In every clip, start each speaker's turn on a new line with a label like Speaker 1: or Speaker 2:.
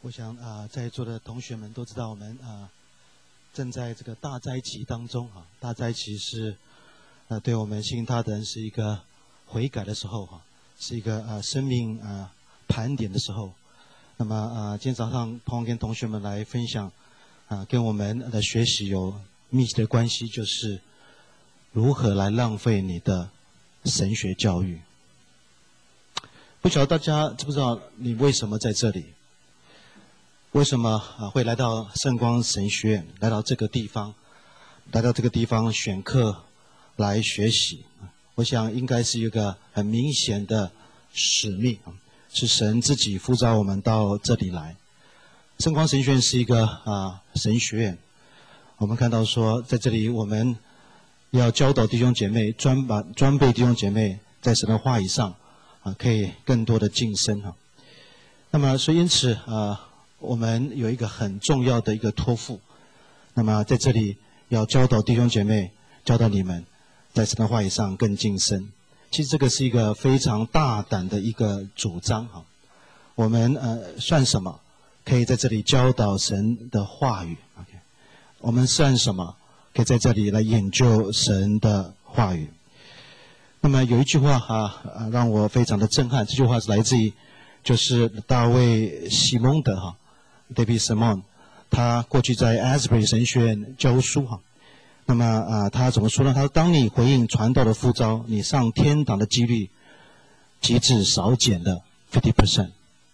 Speaker 1: 我想在座的同学们都知道，我们正在这个大灾期当中啊。大灾期是对我们信他的人是一个悔改的时候哈，是一个生命盘点的时候。那么今天早上朋友跟同学们来分享跟我们的学习有密切的关系，就是如何来浪费你的神学教育。不晓得大家知不知道你为什么在这里？为什么会来到圣光神学院，来到这个地方选课来学习？我想应该是一个很明显的使命，是神自己呼召我们到这里来。圣光神学院是一个神学院，我们看到说在这里我们要教导弟兄姐妹，装备弟兄姐妹在神的话语上可以更多的晋升哈。那么所以因此我们有一个很重要的一个托付，那么在这里要教导弟兄姐妹，教导你们在神的话语上更晋升。其实这个是一个非常大胆的一个主张哈。我们算什么？可以在这里教导神的话语 ，OK？ 我们算什么？可以在这里来研究神的话语。那么有一句话让我非常的震撼，这句话是来自于就是大卫西蒙德哈。David Simon， 他过去在 Asbury 神学院教书哈。那么他怎么说呢？他说：当你回应传道的呼召，你上天堂的几率极致少减了 50%。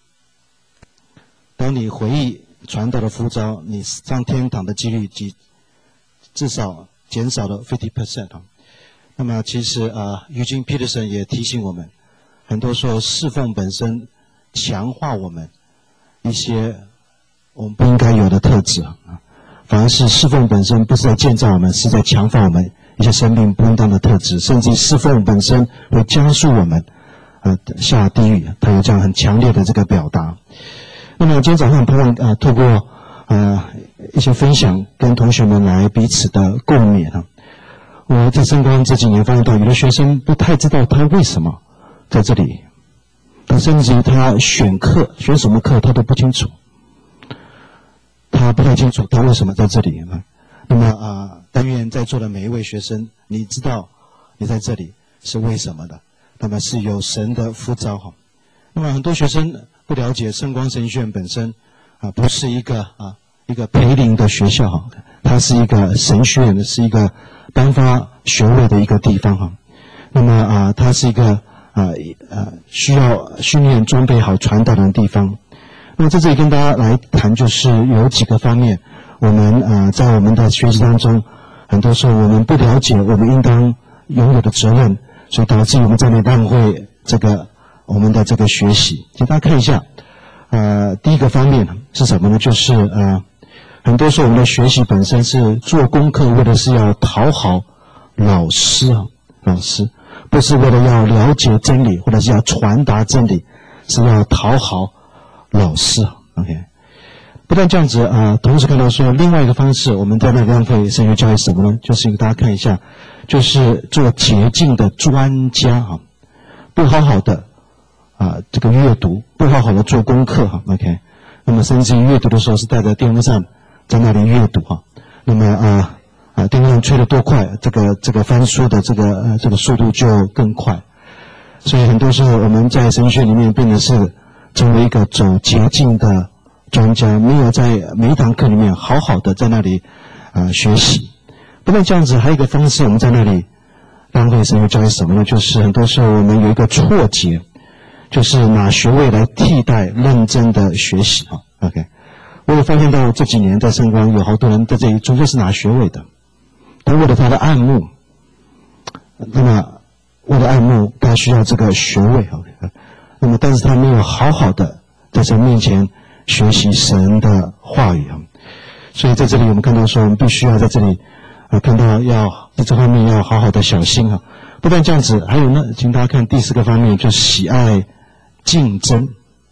Speaker 1: 当你回应传道的呼召，你上天堂的几率至少减少了 50%。那么其实Eugene Peterson 也提醒我们，很多时候侍奉本身强化我们一些我们不应该有的特质反而是侍奉本身不是在建造我们，是在强化我们一些生命不应当的特质，甚至侍奉本身会加速我们下地狱。他有这样很强烈的这个表达。那么今天早上盼望透过一些分享跟同学们来彼此的共勉我在圣光这几年发现到有的学生不太知道他为什么在这里，他甚至他选什么课他都不清楚，他不太清楚他为什么在这里。那么但愿在座的每一位学生，你知道你在这里是为什么的，那么是有神的呼召那么很多学生不了解圣光神学院本身不是一个培灵的学校它是一个神学院，是一个颁发学位的一个地方那么它是一个需要训练装备好传道的地方。那么在这里跟大家来谈，就是有几个方面，我们在我们的学习当中，很多时候我们不了解我们应当拥有的责任，所以导致我们在那浪费我们的这个学习。请大家看一下，第一个方面是什么呢？就是很多时候我们的学习本身是做功课，为的是要讨好老师不是为了要了解真理，或者是要传达真理，是要讨好老师 OK。 不但这样子同时看到说另外一个方式，我们在那浪费神学教育什么呢？就是大家看一下，就是做捷径的专家不好好的这个阅读，不好好的做功课OK。 那么甚至于阅读的时候是带着电风扇在那里阅读那么电风扇吹得多快，这个翻书的这个速度就更快。所以很多时候我们在神学里面变得是成为一个走捷径的专家，没有在每一堂课里面好好的在那里学习。不但这样子，还有一个方式，我们在那里浪费神学教育什么呢？就是很多时候我们有一个错觉，就是拿学位来替代认真的学习OK。 我也发现到这几年在圣光有好多人在这里终究是拿学位的，他为了他的爱慕，那么为了爱慕他需要这个学位OK。那么但是他没有好好的在神面前学习神的话语所以在这里我们看到说，我们必须要在这里看到要在这方面要好好的小心不但这样子，还有呢，请大家看第四个方面，就是喜爱竞争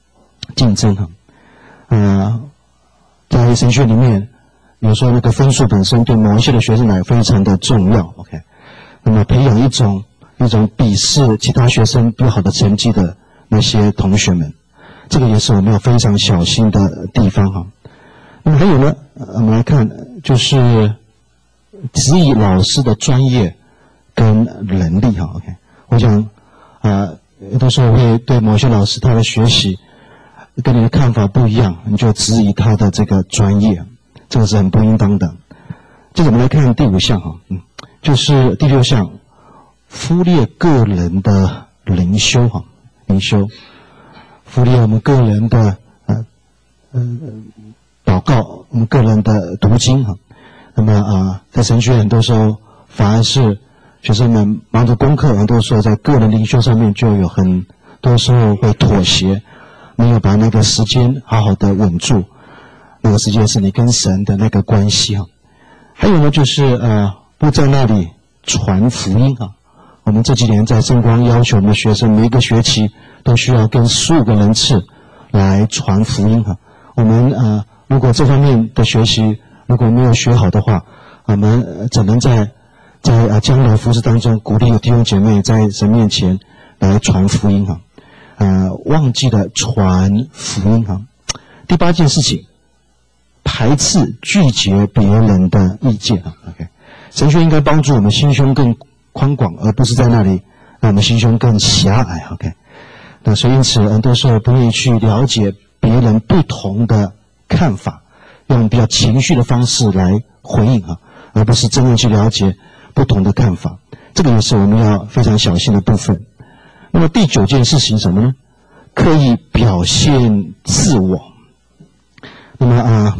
Speaker 1: 在神学里面有时候那个分数本身对某一些的学生来非常的重要 OK。 那么培养一种鄙视其他学生比较好的成绩的那些同学们， 这个也是我们要非常小心的地方哈。那么还有呢，我们来看就是质疑老师的专业跟能力哈。OK， 我想有的时候会对某些老师他的学习跟你的看法不一样，你就质疑他的这个专业，这个是很不应当的。接着我们来看第5项哈，就是第6项，忽略个人的灵修哈，灵修，忽略我们个人的祷告，我们个人的读经哈。那么在神学院很多时候反而是学生们忙着功课，很多时候在个人灵修上面就有很多时候会妥协，没有把那个时间好好的稳住，那个时间是你跟神的那个关系哈。还有呢，就是不在那里传福音哈。我们这几年在圣光要求我们的学生每一个学期都需要跟15个人次来传福音哈。我们如果这方面的学习如果没有学好的话，我们只能在将来服事当中鼓励弟兄姐妹在神面前来传福音哈。忘记了传福音哈。第8件事情，排斥拒绝别人的意见啊。OK， 神学应该帮助我们心胸更宽广，而不是在那里让我们心胸更狭隘。OK， 那所以因此很多时候不愿意去了解别人不同的看法，用比较情绪的方式来回应啊，而不是真正去了解不同的看法。这个也是我们要非常小心的部分。那么第9件事情什么呢？刻意表现自我。那么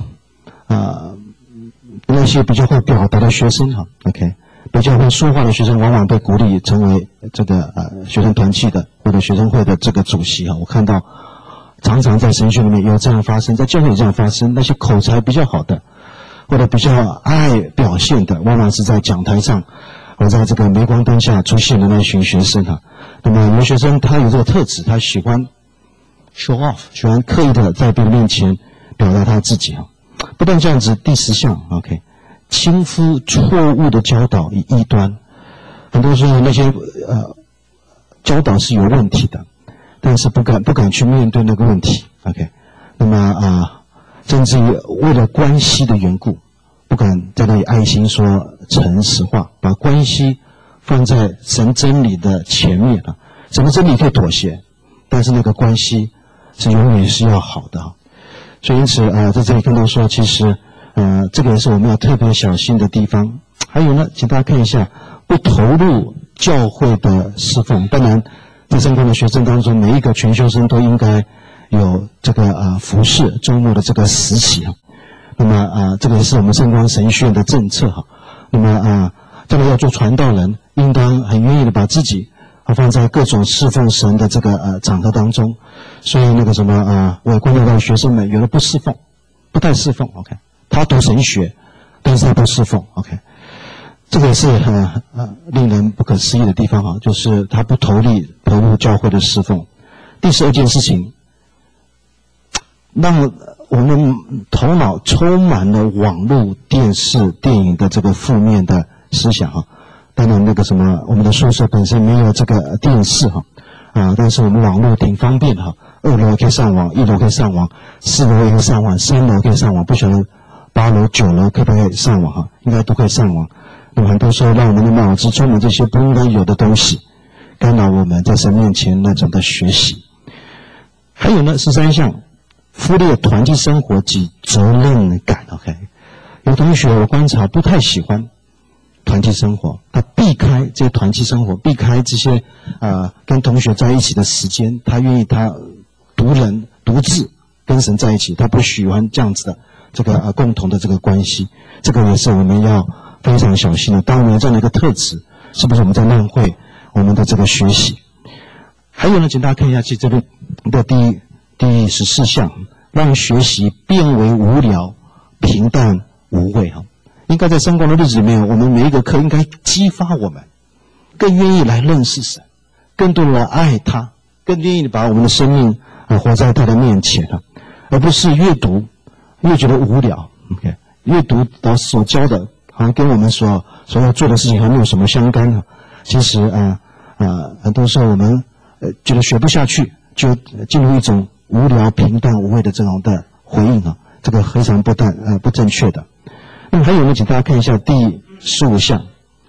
Speaker 1: 那些比较会表达的学生哈 ，OK， 比较会说话的学生，往往被鼓励成为这个学生团契的或者学生会的这个主席哈。我看到常常在神学里面有这样发生，在教会有这样发生。那些口才比较好的，或者比较爱表现的，往往是在讲台上或在这个镁光灯下出现的那群学生哈。那么有的学生他有这个特质，他喜欢 show off， 喜欢刻意的在别人面前表达他自己哈。不但这样子，第10项 ，OK， 轻忽错误的教导与异端。很多时候那些教导是有问题的，但是不敢去面对那个问题 ，OK。那么甚至于为了关系的缘故，不敢在那里爱心说诚实话，把关系放在神真理的前面啊。神的真理可以妥协，但是那个关系是永远是要好的啊。所以因此在这里看到说，其实这个也是我们要特别小心的地方。还有呢，请大家看一下，不投入教会的侍奉。当然，在圣光的学生当中，每一个全修生都应该有这个服事周末的这个时期啊。那么这个也是我们圣光神学院的政策哈。那么将来要做传道人，应当很愿意的把自己放在各种侍奉神的这个场合当中。所以那个什么我也观察到学生们有的不侍奉，不太侍奉 ，OK， 他读神学，但是他不侍奉 ，OK， 这个也是令人不可思议的地方哈，就是他不投入教会的侍奉。第12件事情，让我们头脑充满了网络、电视、电影的这个负面的思想哈。当然那个什么，我们的宿舍本身没有这个电视哈，但是我们网络挺方便的哈，2楼可以上网，1楼可以上网，4楼也可以上网，3楼可以上网，不晓得8楼、9楼可不可以上网哈？应该都可以上网。那么很多时候让我们的脑子充满这些不应该有的东西，干扰我们在神面前那种的学习。还有呢，13项，忽略团体生活及责任感。OK， 有同学我观察不太喜欢团体生活，他避开这些团体生活，避开这些跟同学在一起的时间，他愿意他独自跟神在一起，他不喜欢这样子的这个共同的这个关系。这个也是我们要非常小心的。当我们有这样的一个特质，是不是我们在浪费我们的这个学习？还有呢，请大家看一下这边的第14项，让学习变为无聊、平淡、无味哈。应该在圣光的日子里面，我们每一个课应该激发我们更愿意来认识神，更多的来爱他，更愿意把我们的生命活在他的面前啊，而不是越读越觉得无聊。OK， 越读老师所教的，好像跟我们所要做的事情还没有什么相干啊。其实很多时候我们觉得学不下去，就进入一种无聊、平淡、无味的这种的回应啊，这个非常不正确的。那么还有呢，请大家看一下第15项。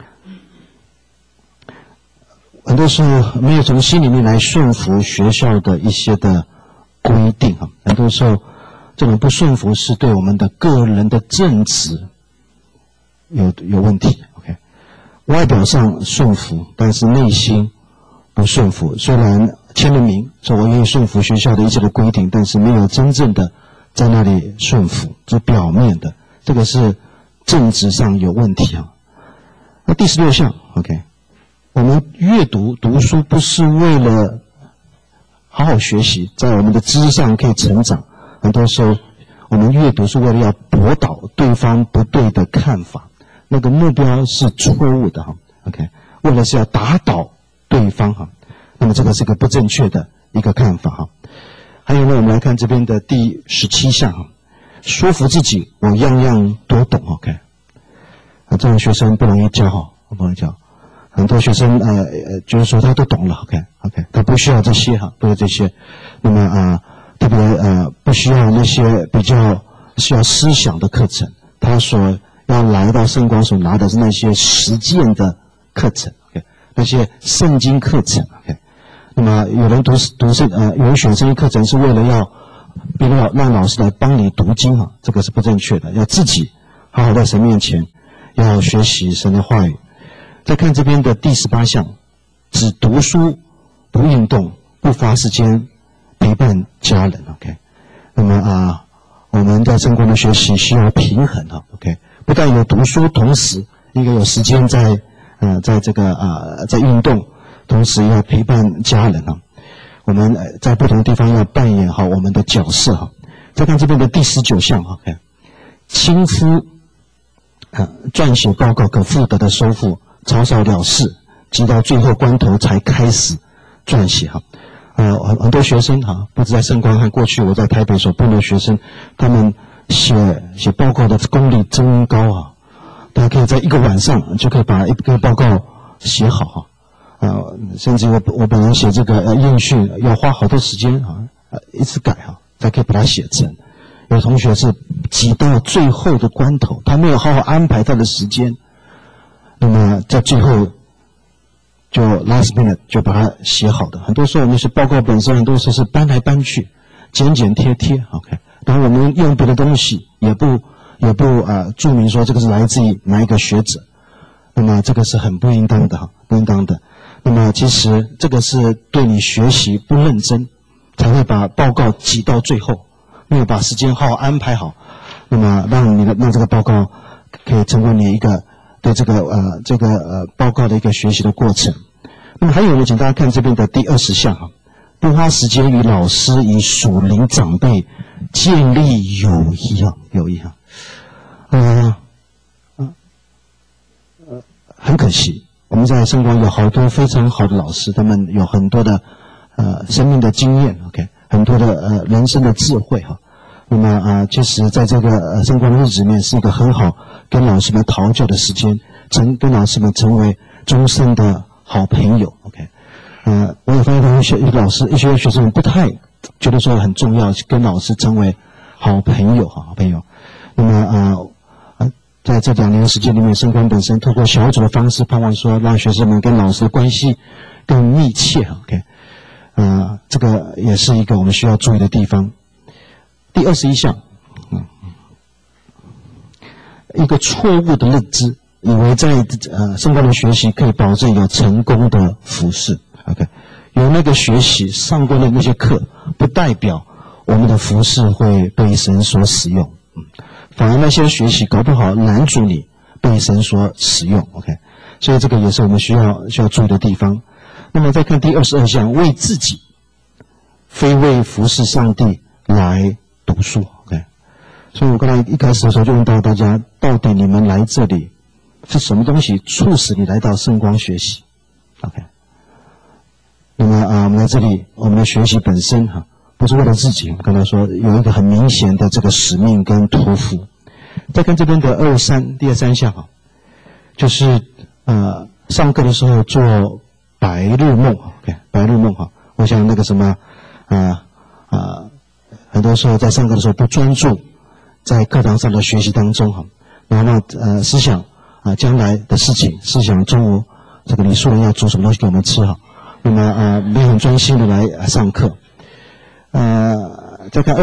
Speaker 1: 很多时候没有从心里面来顺服学校的一些的规定啊，很多时候这种不顺服是对我们的个人的正直有问题。OK， 外表上顺服，但是内心不顺服。虽然签了名说我愿意顺服学校的一切的规定，但是没有真正的在那里顺服，是表面的，这个是正直上有问题啊。那第16项 ，OK。我们读书不是为了好好学习，在我们的知识上可以成长。很多时候，我们阅读是为了要驳倒对方不对的看法，那个目标是错误的哈。OK， 为了是要打倒对方哈，那么这个是个不正确的一个看法哈。还有呢，我们来看这边的第17项哈，说服自己我样样都懂。OK， 这种学生不容易教哈，不容易教。很多学生就是说他都懂了 ，OK， 他不需要这些哈，不需要这些。那么特别不需要那些比较需要思想的课程，他所要来到圣光所拿的是那些实践的课程 ，OK， 那些圣经课程 ，OK。那么有人有人选圣经课程是为了要让老师来帮你读经哈，这个是不正确的，要自己好好在神面前要学习神的话语。再看这边的第18项，只读书不运动，不花时间陪伴家人 ，OK。那么我们在圣光的学习需要平衡哈 ，OK。不但有读书，同时应该有时间在这个在运动，同时要陪伴家人啊。我们在不同的地方要扮演好我们的角色哈。再看这边的第19项 ，OK。轻忽撰写报告可复得的收付。草草了事，直到最后关头才开始撰写哈。很多学生哈，不止在圣光，和过去我在台北所碰到的学生，他们写报告的功力真高啊！他可以在一个晚上就可以把一个报告写好哈。甚至我本人写这个验讯要花好多时间啊，一直改哈，才可以把它写成。有同学是挤到最后的关头，他没有好好安排他的时间。那么在最后就 last minute 就把它写好的，很多时候我们是报告本身，很多时候是搬来搬去，剪剪贴贴 ，OK。然后我们用别的东西也不注明说这个是来自于哪一个学者，那么这个是很不应当的哈，不应当的。那么其实这个是对你学习不认真，才会把报告挤到最后，没有把时间好好安排好，那么让这个报告可以成为你一个。对这个报告的一个学习的过程。那么还有呢，请大家看这边的第20项哈，不花时间与老师与属灵长辈建立友谊哈，很可惜，我们在圣光有好多非常好的老师，他们有很多的生命的经验 ，OK， 很多的人生的智慧哈。那么其实在这个圣光的日子里面是一个很好跟老师们讨教的时间，跟老师们成为终身的好朋友 ，OK。我也发现一些学生不太觉得说很重要，跟老师成为好朋友。那么在这2年时间里面，圣光本身透过小组的方式，盼望说让学生们跟老师的关系更密切 ，OK。这个也是一个我们需要注意的地方。第21项，一个错误的认知，以为在圣光的学习可以保证有成功的服事 ，OK， 有那个学习上过的那些课，不代表我们的服事会被神所使用，反而那些学习搞不好拦阻你被神所使用 ，OK， 所以这个也是我们需要注意的地方。那么再看第22项，为自己，非为服事上帝来读书 ，OK。所以我刚才一开始的时候就问到大家，到底你们来这里是什么东西促使你来到圣光学习 ？OK。那么我们来这里，我们的学习本身不是为了自己，我刚才说有一个很明显的这个使命跟托付。再看这边的第23项就是上课的时候做白日梦 ，OK， 白日梦我想那个什么很多时候在上课的时候不专注在课堂上的学习当中哈，然后思想将来的事情，思想中午这个李树人要煮什么东西给我们吃哈，那么没有很专心的来上课。再看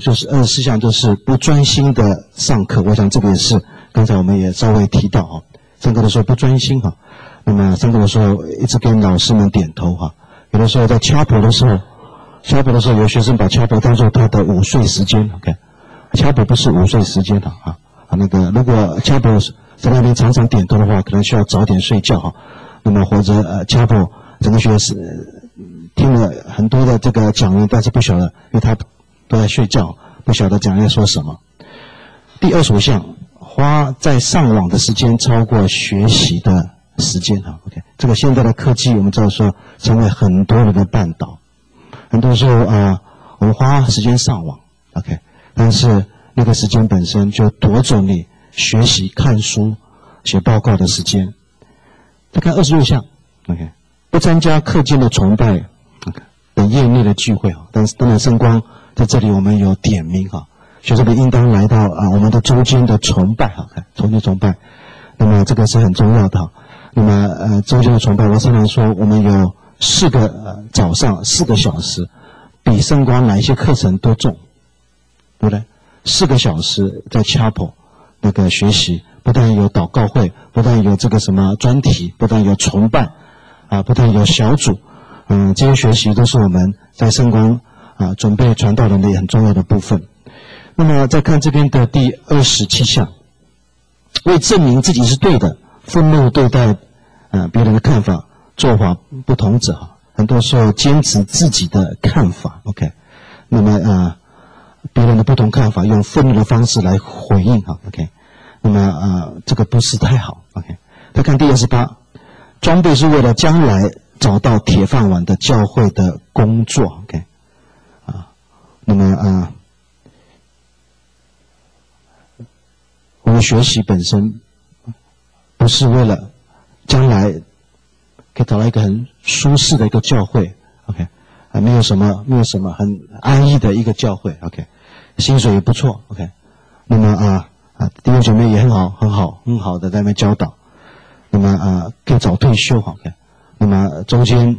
Speaker 1: 24项就是不专心的上课，我想这个也是刚才我们也稍微提到哈，上课的时候不专心哈，那么上课的时候一直跟老师们点头哈，有的时候在chapel的时候有学生把chapel当作他的午睡时间 ，chapel 不是午睡时间的那个如果chapel在那边常常点头的话，可能需要早点睡觉哈，那么或者chapel整个学时听了很多的这个讲员，但是不晓得，因为他都在睡觉，不晓得讲员说什么。第25项，花在上网的时间超过学习的时间哈 ，OK， 这个现在的科技我们知道说成为很多人的绊倒，很多时候我们花时间上网 ，OK， 但是那个时间本身就夺走你学习、看书、写报告的时间。再看26项 ，OK， 不参加课间的崇拜。等业内的聚会哈，但是当然圣光在这里我们有点名哈，学生们应当来到我们的周间的崇拜哈，周间崇拜，那么这个是很重要的哈。那么周间的崇拜，我常常说我们有4个早上4个小时，比圣光哪一些课程都重，对不对？4个小时在 chapel 那个学习，不但有祷告会，不但有这个什么专题，不但有崇拜不但有小组。这些学习都是我们在圣光准备传道人的很重要的部分。那么再看这边的第27项，为证明自己是对的，愤怒对待别人的看法做法不同者，很多时候坚持自己的看法 ，OK， 那么别人的不同看法用愤怒的方式来回应哈 ，OK， 那么这个不是太好 ，OK。再看第28，装备是为了将来找到铁饭碗的教会的工作 ，OK， 那么我们学习本身不是为了将来可以找到一个很舒适的一个教会 ，OK， 没有什么很安逸的一个教会 ，OK， 薪水也不错 ，OK， 那么弟兄姐妹也很好的在那边教导，那么可以早退休 ，OK。那么中间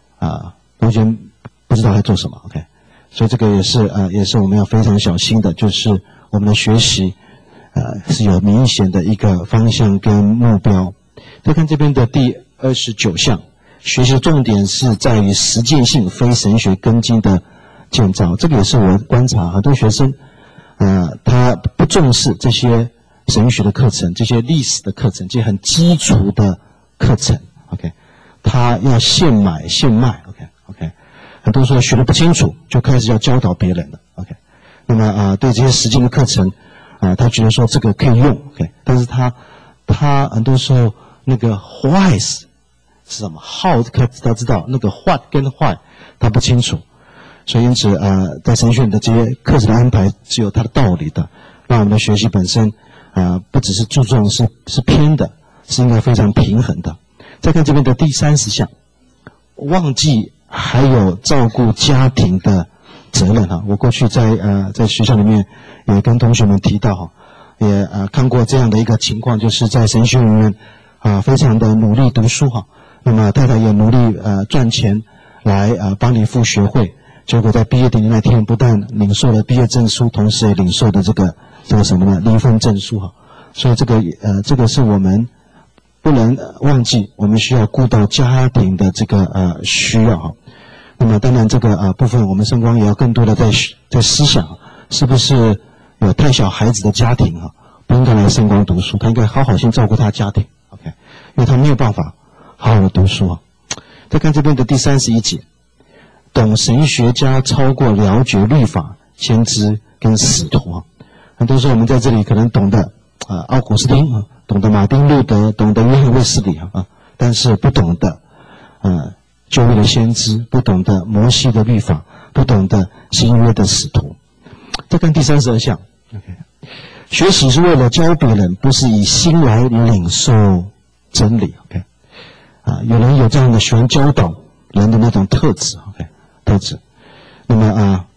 Speaker 1: 不知道在做什么 ，OK， 所以这个也是我们要非常小心的，就是我们的学习是有明显的一个方向跟目标。再看这边的第29项，学习的重点是在于实践性非神学根基的建造。这个也是我观察很多学生他不重视这些神学的课程，这些历史的课程，这些很基础的课程 ，OK。他要现买现卖 ，OK， 很多时候学得不清楚，就开始要教导别人了 ，OK。那么对这些实践的课程他觉得说这个可以用 ，OK， 但是他很多时候那个 why 是什么 ，how 他知道，那个 what 跟 why 他不清楚，所以因此在神学院的这些课程的安排是有它的道理的，让我们的学习本身不只是注重是偏的，是应该非常平衡的。再看这边的第30项，忘记还有照顾家庭的责任哈。我过去在学校里面也跟同学们提到哈，也看过这样的一个情况，就是在神学院里面非常的努力读书哈，那么太太也努力赚钱来帮你付学费，结果在毕业典礼那天不但领受了毕业证书，同时也领受的这个什么呢，离婚证书哈。所以这个是我们不能忘记，我们需要顾到家庭的这个需要哈。那么当然这个部分我们圣光也要更多的在思想，是不是有太小孩子的家庭不应该来圣光读书，他应该好好先照顾他的家庭 ，OK， 因为他没有办法好好的读书再看这边的第31节，懂神学家超过了解律法、先知跟使徒很多时候我们在这里可能懂得奥古斯丁懂得马丁路德，懂得约翰卫斯理但是不懂得旧约的先知，不懂得摩西的律法，不懂得新约的使徒。再看第32项 ，OK， 学习是为了教别人，不是以心来领受真理 ，OK， 有人有这样的喜欢教导人的那种特质 ，OK， 特质。那么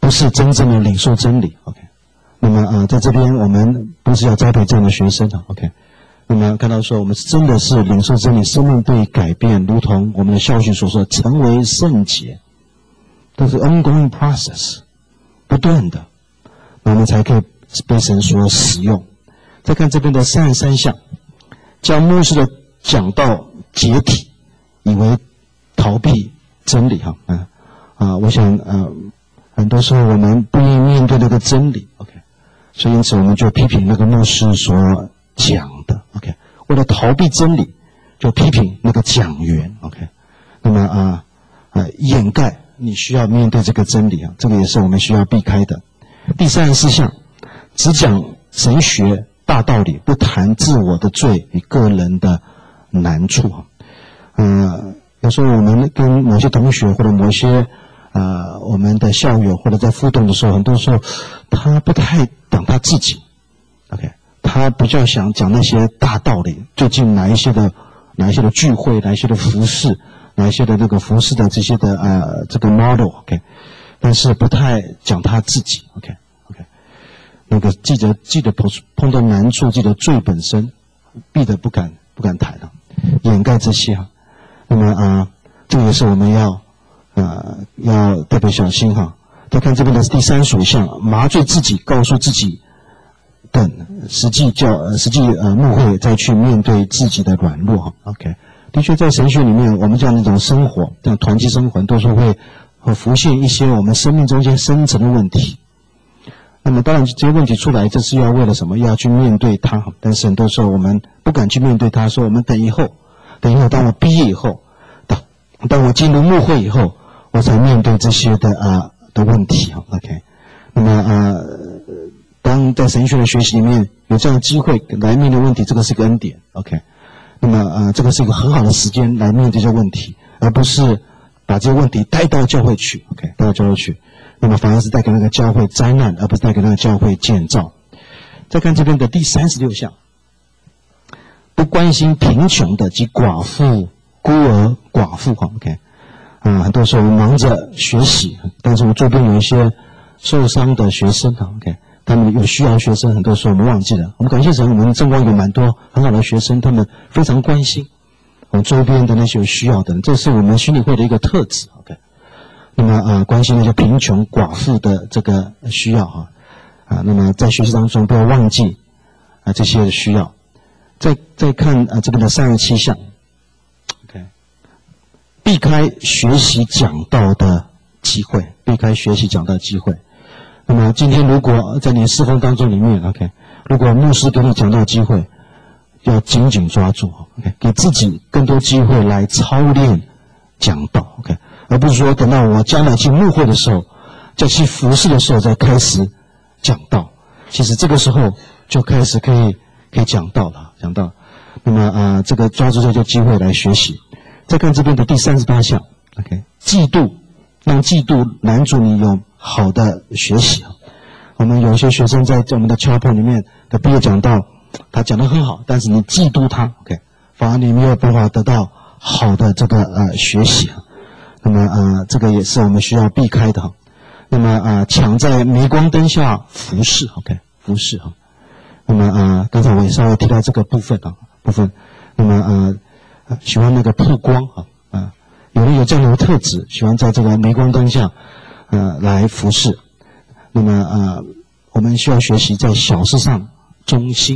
Speaker 1: 不是真正的领受真理 ，OK。那么在这边我们不是要栽培这样的学生啊 ，OK。那么看到说我们真的是领受真理，生命被改变，如同我们的校训所说，成为圣洁，这是 ongoing process， 不断的，那我们才可以被神所使用。再看这边的33项，将牧师的讲道解体，以为逃避真理哈，我想很多时候我们不愿意面对那个真理 ，OK， 所以因此我们就批评那个牧师所讲的 ，OK， 为了逃避真理，就批评那个讲员 ，OK， 那么掩盖你需要面对这个真理啊，这个也是我们需要避开的。第34项，只讲神学大道理，不谈自我的罪与个人的难处啊。有时候我们跟某些同学或者某些我们的校友或者在互动的时候，很多时候他不太讲他自己 ，OK， 他比较想讲那些大道理，最近哪一些的聚会，哪一些的服事，哪一些的那个服事的这些的这个 model，OK， 但是不太讲他自己 ，OK， 那个记得碰到难处，记得罪本身，避得不敢谈了，掩盖这些啊。那么这个也是我们要特别小心哈。再看这边的第35项，麻醉自己，告诉自己等实际牧会再去面对自己的软弱哈。OK， 的确在神学里面，我们这样的一种生活，这样团契生活，都是会浮现一些我们生命中间深层的问题。那么当然这些问题出来，这是要为了什么？要去面对它。但是很多时候我们不敢去面对它，说我们等以后，当我毕业以后，当我进入牧会以后，我才面对这些的问题 OK， 那么当在神学的学习里面有这样的机会来面对问题，这个是个恩典 OK。那么这个是一个很好的时间来面对这些问题，而不是把这些问题带到教会去 OK， 带到教会去。那么反而是带给那个教会灾难，而不是带给那个教会建造。再看这边的第36项，不关心贫穷的及寡妇、孤儿、寡妇 OK， 很多时候我们忙着学习，但是我周边有一些受伤的学生 OK， 他们有需要的学生，很多时候我们忘记了。我们感谢神，我们正光有蛮多很好的学生，他们非常关心我们周边的那些有需要的人，这是我们宣理会的一个特质 OK。那么关心那些贫穷寡妇的这个需要那么在学习当中不要忘记这些的需要。再看这边的37项 ，OK， 避开学习讲道的机会，避开学习讲道的机会。那么今天如果在你的侍奉当中里面 ，OK， 如果牧师给你讲道机会，要紧紧抓住 ，OK， 给自己更多机会来操练讲道 ，OK。而不是说等到我将来去牧会的时候，在去服事的时候再开始讲道。其实这个时候就开始可以讲道了，讲道。那么这个抓住这个机会来学习。再看这边的第38项 ，OK， 嫉妒，让嫉妒拦阻你有好的学习。我们有些学生在我们的 chapel 里面的毕业讲道，他讲得很好，但是你嫉妒他 ，OK， 反而你没有办法得到好的这个学习。那么这个也是我们需要避开的。那么抢在镁光灯下服侍 ，OK， 服侍哈。那么刚才我也稍微提到这个部分。那么喜欢那个曝光有人有这样的特质，喜欢在这个镁光灯下来服侍。那么我们需要学习在小事上忠心。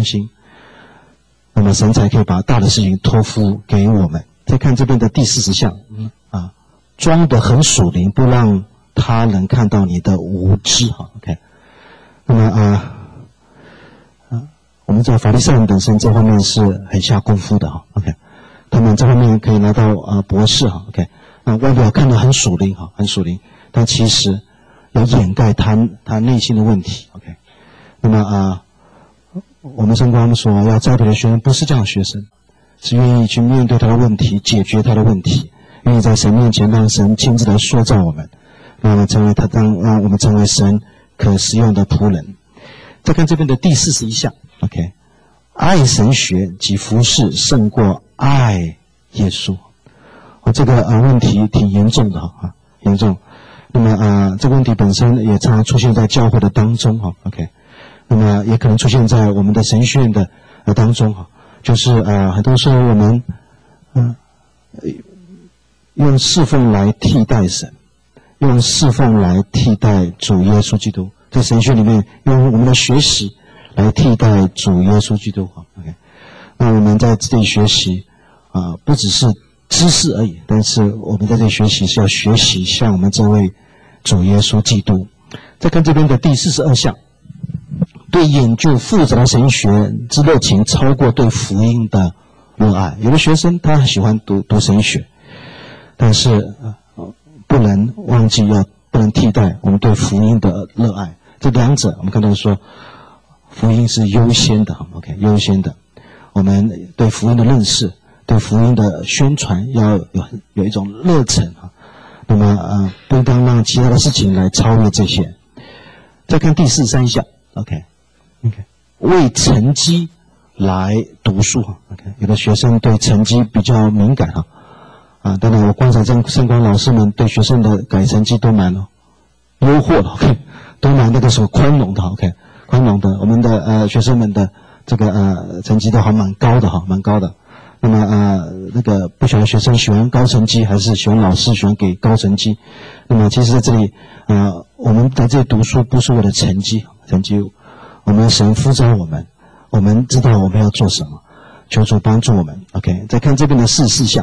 Speaker 1: 那么神才可以把大的事情托付给我们。再看这边的第40项。装得很属灵，不让他人看到你的无知 OK。 那么我们知道法利赛人本身这方面是很下功夫的 OK， 他们这方面可以拿到博士 OK。 那外表看得很属灵很属灵，但其实要掩盖他内心的问题 OK。 那么我们圣光所要栽培的学生不是这样的学生，是愿意去面对他的问题，解决他的问题，愿意在神面前让神亲自来塑造我们，让我们成为神可使用的仆人。再看这边的第41项 OK， 爱神学及服事胜过爱耶稣。这个问题挺严重的严重。 那么这个问题本身也常常出现在教会的当中哈 ，OK， 那么也可能出现在我们的神学院的当中哈，就是很多时候我们用侍奉来替代神，用侍奉来替代主耶稣基督，在神学里面用我们的学习来替代主耶稣基督哈 ，OK， 那我们在这里学习不只是知识而已，但是我们在这里学习是要学习像我们这位主耶稣基督。再看这边的第42项，对研究复杂的神学之热情超过对福音的热爱。有的学生他很喜欢读神学，但是不能忘记不能替代我们对福音的热爱。这两者我们看到说福音是优先的 ，OK， 优先的。我们对福音的认识，对福音的宣传要有一种热忱啊。那么不应当让其他的事情来超越这些。再看第43项 ，OK， 为成绩来读书 ，OK， 有的学生对成绩比较敏感当然我观察圣光老师们对学生的改成绩都蛮优渥的 ，OK， 都蛮那个时候宽容的 ，OK， 宽容的，我们的学生们的这个成绩都还蛮高的蛮高的。那么那个不喜欢学生喜欢高成绩，还是喜欢老师喜欢给高成绩？那么其实在这里我们在这里读书不是为了成绩，我们神呼召我们知道我们要做什么，求主帮助我们。OK， 再看这边的44项，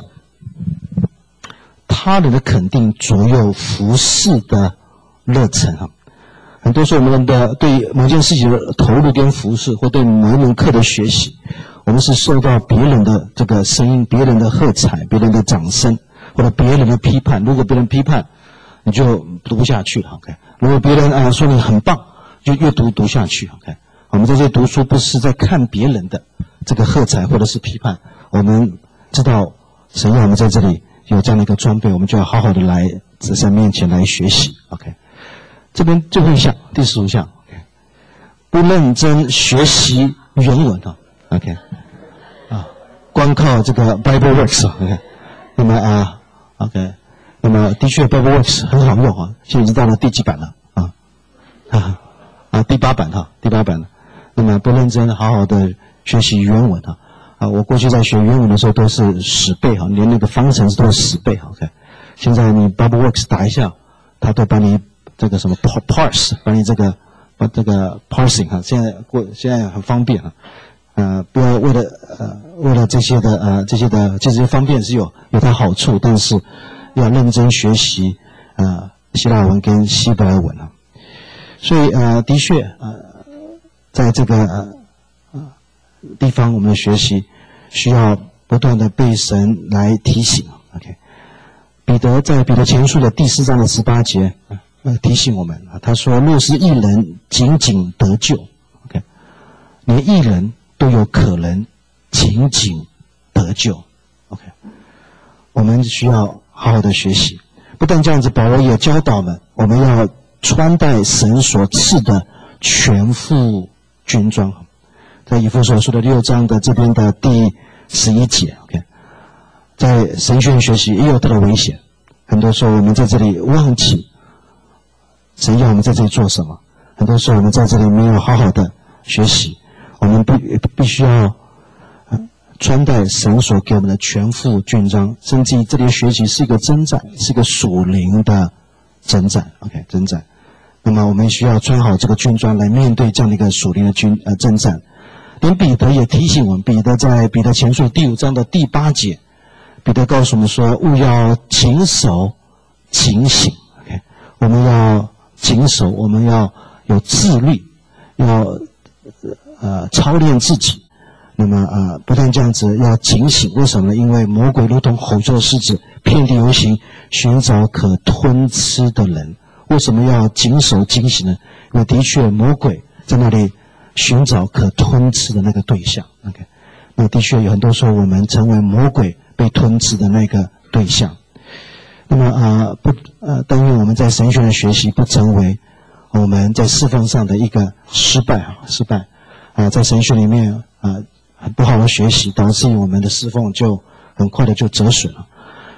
Speaker 1: 他人的肯定左右服事的热忱很多时候我们的对某件事情的投入跟服事，或对某一门课的学习，我们是受到别人的这个声音、别人的喝彩、别人的掌声，或者别人的批判。如果别人批判，你就读不下去了 ，OK。如果别人说你很棒，就越读下去 ，OK。我们在这里读书不是在看别人的这个喝彩或者是批判，我们知道神让我们在这里有这样的一个装备，我们就要好好的来在神面前来学习 ，OK。这边最后一项，第15项 ，OK， 不认真学习原文OK， 光靠这个 BibleWorks OK， 那么OK， 那么的确 BibleWorks 很好用现在已经到了第几版了第8版第8版了。那么不认真好好的学习原文我过去在学原文的时候都是10倍连那个方程式都是10倍OK。现在你 BibleWorks 打一下，它都帮你这个什么 parse， 帮你这个parsing 现在很方便不要为了这些的其实这些方便是有它好处，但是要认真学习希腊文跟希伯来文所以的确在这个地方我们的学习需要不断的被神来提醒 OK。彼得在彼得前书的第4章的18节提醒我们他说若是义人仅仅得救 OK， 连义人都有可能仅仅得救 OK。 我们需要好好的学习。不但这样子，保罗也教导我们要穿戴神所赐的全副军装，在以弗所书的6章的这边的第11节 OK。 在神学院学习也有它的危险，很多时候我们在这里忘记神要我们在这里做什么，很多时候我们在这里没有好好的学习。我们必须要穿戴神所给我们的全副军装，甚至于这里的学习是一个征战，是一个属灵的征战 OK， 征战。那么我们需要穿好这个军装来面对这样的一个属灵的征战。连彼得也提醒我们，彼得在彼得前书第5章的第8节，彼得告诉我们说务要谨守警醒 OK。 我们要谨守，我们要有自律，要操练自己。那么不但这样子要警醒，为什么呢？因为魔鬼如同吼叫狮子，遍地游行，寻找可吞吃的人。为什么要谨守警醒呢？因为的确魔鬼在那里寻找可吞吃的那个对象 OK。 那的确有很多时候我们成为魔鬼被吞吃的那个对象。那么但愿我们在神学的学习不成为我们在侍奉上的一个失败在神学里面很不好的学习，导致我们的侍奉就很快的就折损了。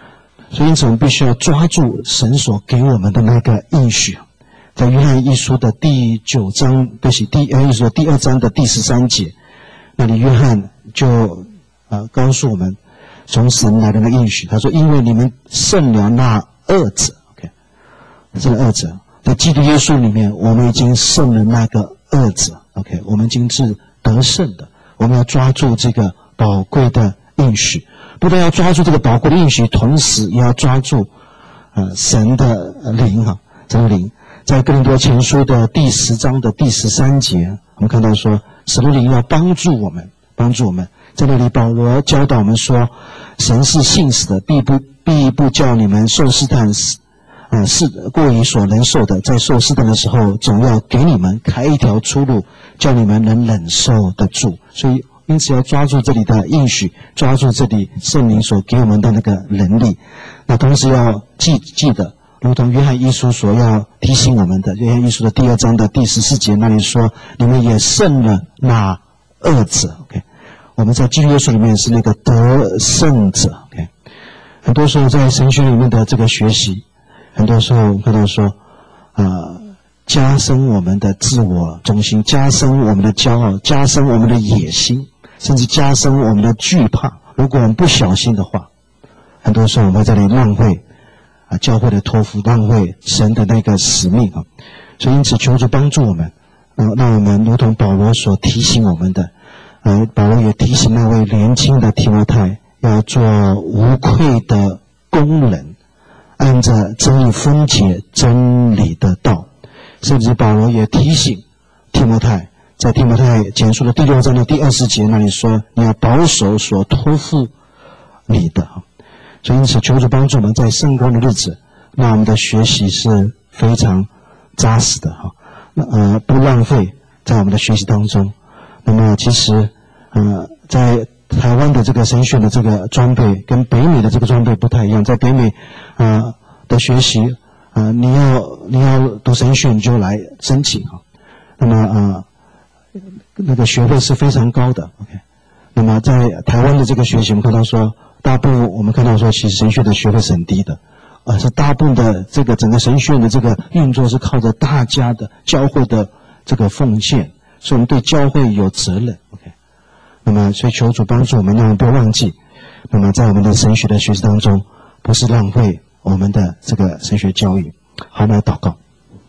Speaker 1: 所以因此我们必须要抓住神所给我们的那个应许。在约翰一书的第9章，第2章的第13节，那里约翰就告诉我们从神来的那个应许，他说：因为你们胜了那恶者 ，OK， 这个恶者在基督耶稣里面，我们已经胜了那个恶者 ，OK， 我们已经是得胜的。我们要抓住这个宝贵的应许，不但要抓住这个宝贵的应许，同时也要抓住神的灵哈，神的灵。在哥林多前书的第10章的第13节，我们看到说，神的灵要帮助我们。在那里，保罗教导我们说，神是信实的，必不叫你们受试探，是过于所能受的。在受试探的时候，总要给你们开一条出路，叫你们能忍受得住。所以，因此要抓住这里的应许，抓住这里圣灵所给我们的那个能力。那同时要记得。如同约翰一书所要提醒我们的，约翰一书的第2章的第14节那里说，你们也胜了那恶者 ，OK， 我们在基督耶稣里面是那个得胜者 ，OK。很多时候在神学里面的这个学习，很多时候我们看到说，加深我们的自我中心，加深我们的骄傲，加深我们的野心，甚至加深我们的惧怕。如果我们不小心的话，很多时候我们会在这里浪费教会的托付，浪费神的那个使命啊。所以因此求主帮助我们，让我们如同保罗所提醒我们的，保罗也提醒那位年轻的提摩太要做无愧的工人，按着真理分解真理的道。甚至保罗也提醒提摩太，在提摩太前书的第6章的第20节那里说，你要保守所托付你的。所以因此求主帮助我们在圣光的日子，让我们的学习是非常扎实的不浪费在我们的学习当中。那么其实在台湾的这个神学的这个装备跟北美的这个装备不太一样。在北美的学习你要读神学你就来申请那么那个学费是非常高的 OK。 那么在台湾的这个学习，我们看到说我们看到说其实神学的学费是很低的，是大部分的这个整个神学院的这个运作是靠着大家的教会的这个奉献，所以我们对教会有责任 OK。 那么所以求主帮助我们，让我们不要忘记，那么在我们的神学的学习当中不是浪费我们的这个神学教育。好，来祷告。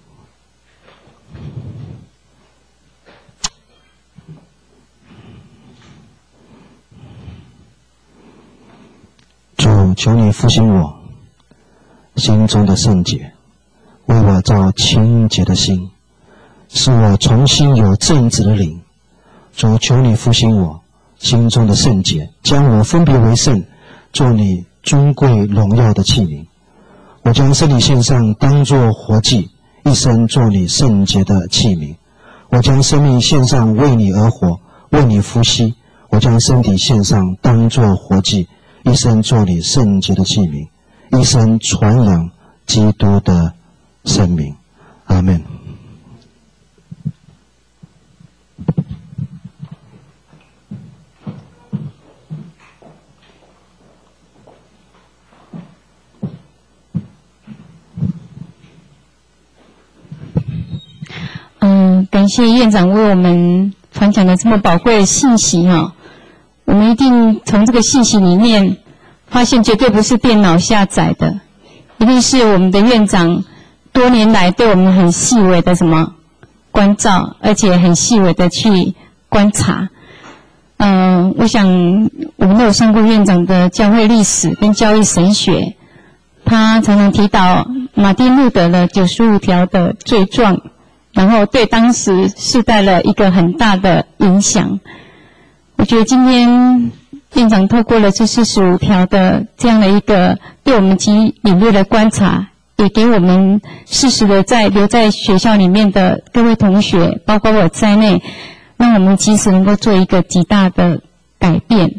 Speaker 1: 主，求你复兴我心中的圣洁，为我造清洁的心，使我重新有正直的灵。主，求你复兴我心中的圣洁，将我分别为圣，做你尊贵荣耀的器皿。我将身体献上，当作活祭，一生做你圣洁的器皿。我将生命献上，为你而活，为你呼吸。我将身体献上，当作活祭，一生做你圣洁的器皿，一生传扬基督的生命。阿们。
Speaker 2: 感谢院长为我们传讲的这么宝贵的信息我们一定从这个信息里面发现，绝对不是电脑下载的，一定是我们的院长多年来对我们很细微的关照，而且很细微的去观察。我想我们都有上过院长的教会历史跟教育神学，他常常提到马丁路德的95条的罪状，然后对当时世代了一个很大的影响。我觉得今天院长透过了这45条的这样的一个对我们极敏锐的观察，也给我们适时的留在学校里面的各位同学，包括我在内，让我们及时能够做一个极大的改变。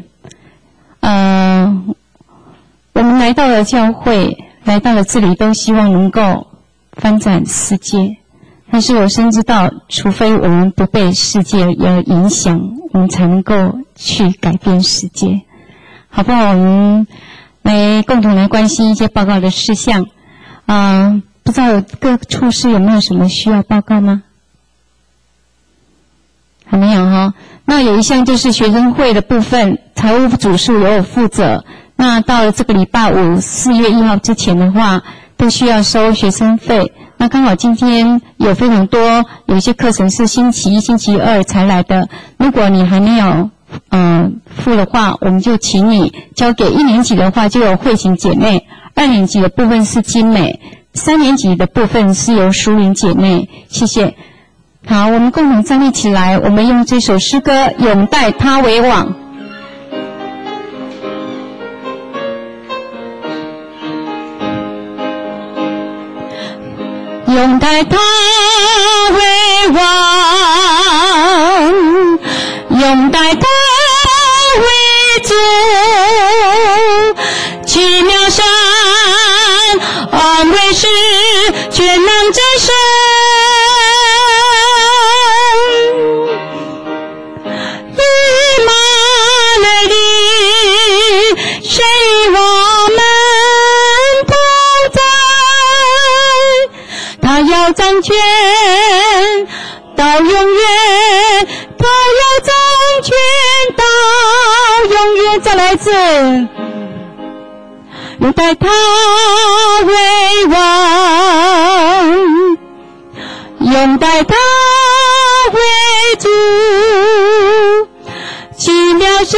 Speaker 2: 我们来到了教会，来到了这里，都希望能够翻转世界。但是我深知道，除非我们不被世界而影响，我们才能够去改变世界。好不好？我们来共同来关心一些报告的事项。不知道各处室有没有什么需要报告吗？还没有哈。那有一项就是学生会的部分，财务组数由我负责。那到了这个礼拜5 4月1号之前的话，都需要收学生费。那刚好今天有非常多，有一些课程是星期1、星期2才来的。如果你还没有付的话，我们就请你交给1年级的话，就有慧琴姐妹；2年级的部分是金美；3年级的部分是由淑玲姐妹。谢谢。好，我们共同站立起来，我们用这首诗歌《永带他为王》。永带他为王，永带他为主，奇妙善安慰是全能真神。谁与我们同在？他要掌权到永远，他要掌权到永远。再来一次，永带他为王，永带他为主，奇妙神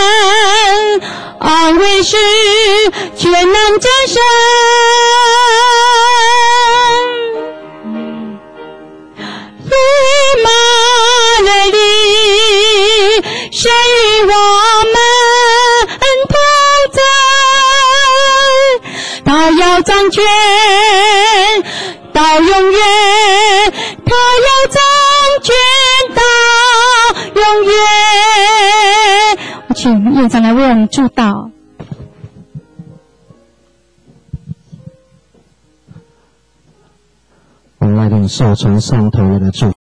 Speaker 2: 安慰是全能真神。以马内利，谁与我们同在？他要掌权到永远，他要掌权到永远。我请院长来为我们祝祷。
Speaker 1: 我们来领受从上头来的祝福。